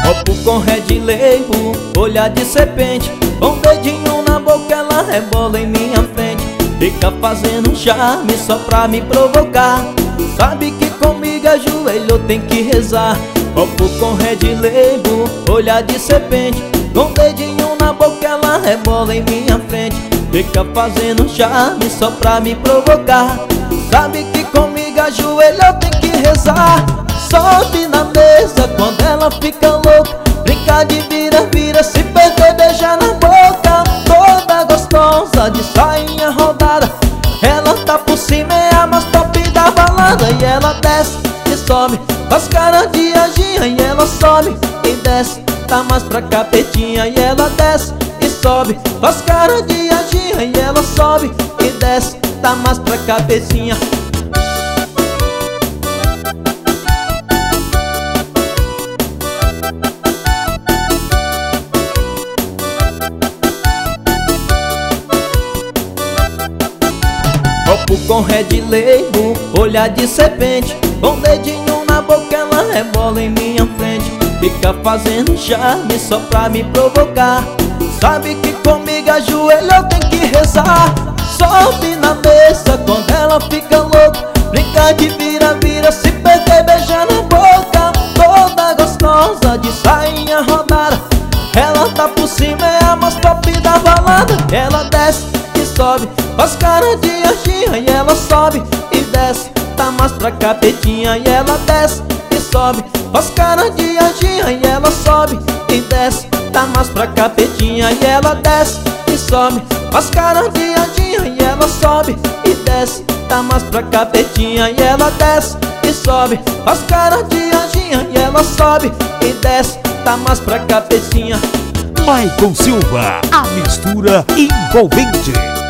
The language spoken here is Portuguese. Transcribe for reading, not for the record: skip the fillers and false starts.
Copo com Red Label, olhar de serpente, com o dedinho na boca ela rebola em minha frente. Fica fazendo charme só pra me provocar. Sabe que comigo ajoelho tem que rezar. Copo com Red Label, olhar de serpente, com o dedinho na boca ela rebola em minha frente. Fica fazendo charme só pra me provocar. Sabe que comigo ajoelho tem que rezar. Sobe na mesa quando ela fica louca, brinca de vira-vira, se perder beija na boca. Toda gostosa de sainha rodada, ela tá por cima, é a mais top da balada. E ela desce e sobe, faz cara de anjinha. E ela sobe e desce, tá mais pra capetinha. E ela desce e sobe, faz cara de anjinha. E ela sobe e desce, tá mais pra cabecinha. Copo com Red Label, olhar de serpente, com o dedinho na boca ela rebola em minha frente. Fica fazendo charme só pra me provocar. Sabe que comigo ajoelho tem que rezar. Sobe na mesa quando ela fica louca, brinca de vira-vira, se perder beija na boca. Toda gostosa de sainha rodada, ela tá por cima, é a mais top da balada. Ela desce e sobe, faz cara de anjinha. E ela sobe e desce, tá mais pra capetinha. E ela desce e sobe, faz cara de anjinha. E ela sobe e desce, tá mais pra capetinha. E ela desce e sobe, faz cara de anjinha. E ela sobe e desce, tá mais pra capetinha. E ela desce e sobe, faz cara de anjinha. E ela sobe e desce, tá mais pra cabecinha. Maicon Silva, a mistura envolvente.